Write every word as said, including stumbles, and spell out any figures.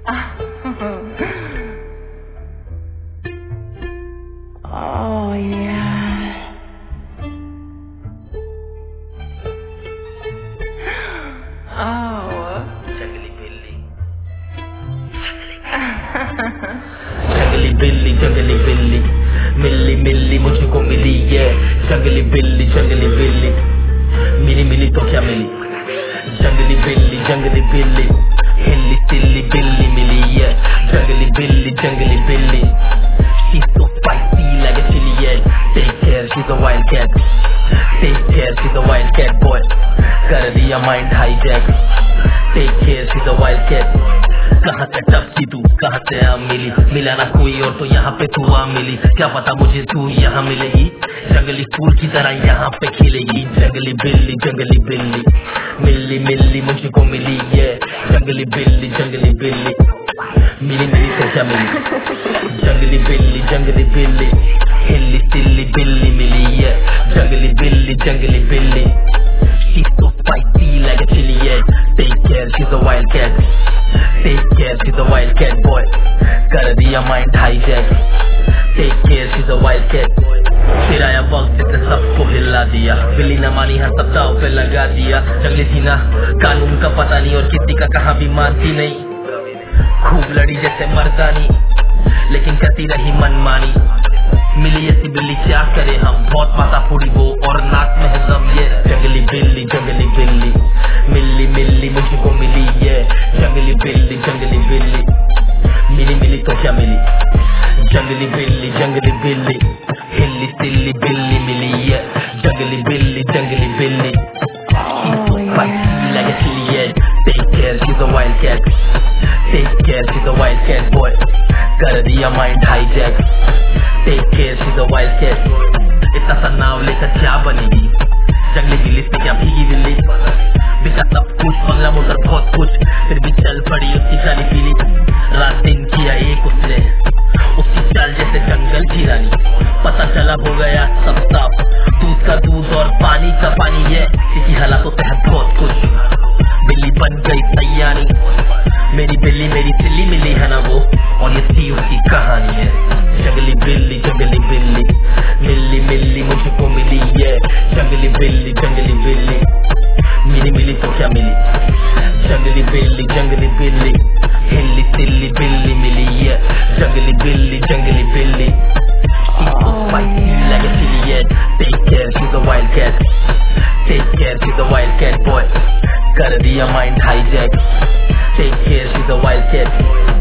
Oh yeah. Oh. जंगली बिल्ली जंगली बिल्ली जंगली बिल्ली मिली मिली मुझको मिली ये जंगली बिल्ली जंगली बिल्ली मिली मिली तो क्या मिली जंगली बिल्ली जंगली बिल्ली हिल्ली तिल्ली बिल्ली मिली ये जंगली बिल्ली जंगली बिल्ली she's so spicy like a chili yeah take care she's a wild cat take care she's a wild cat boy कर दिया mind hijack take care she's a wild cat कहाँ से टपकी तू कहाँ से आ मिली मिला ना कोई और तो यहाँ पे तू आ मिली क्या पता मुझे तू यहाँ मिलेगी जंगली फूल की तरह यहाँ पे खिलेगी जंगली बिल्ली जंगली बिल्ली मिली मिली मुझको मिली ये जंगली बिल्ली जंगली बिल्ली मिली मिली तो क्या मिली जंगली बिल्ली जंगली बिल्ली हिल्ली तिल्ली बिल्ली मिली ये जंगली बिल्ली जंगली बिल्ली she's so spicy like a chili yeah take care she's a wild cat take care she's a wild cat boy कर दिया mind hijack take care she's a wild cat फिर आया वक्त से सबको हिला दिया बिल्ली न मानी हर सब दाव पे लगा दिया जंगली थी ना कानून का पता नहीं और किसी का कहाँ भी मानती नहीं खूब लड़ी जैसे मर्दानी लेकिन करती रही मनमानी मिली ऐसी बिल्ली क्या करे हम बहुत माता फूड़ी वो और नाक में है दम ये जंगली बिल्ली जंगली बिल्ली मिली मिली मुझको मिली ये जंगली बिल्ली जंगली बिल्ली मिली मिली तो क्या मिली जंगली बिल्ली जंगली बिल्ली हिल्ली तिल्ली बिल्ली मिली ये जंगली बिल्ली जंगली बिल्ली like a chili yeah take care she's a wild cat take care she's a wild cat boy कर दिया mind hijack take care she's a wild cat इतना सा नाव लेकर क्या बनेगी जंगली बिल्ली से क्या भीगी बिल्ली बिका सब कुछ बंगला मोटर बहुत कुछ फिर भी चल पड़ी उसकी चाली पीली रात दिन किया एक उसने उसकी चाल जैसे जंगल की रानी पता चला हो गया सब साफ दूध का दूध और पानी का पानी है किसी हालातों से है बहुत कुछ बिल्ली बन गई सयानी मेरी बिल्ली मेरी चिल्ली मिली है ना वो और ये थी उसकी कहानी है जंगली बिल्ली जंगली बिल्ली मिली मिली मुझको मिली ये जंगली बिल्ली जंगली बिल्ली मिली मिली तो क्या मिली जंगली बिल्ली जंगली बिल्ली हिल्ली तिल्ली बिल्ली मिली ये जंगली बिल्ली जंगली बिल्ली she's so spicy like a chili yeah take care she's a wild cat take care she's a wild cat boy कर दिया mind hijack take care she's a wild cat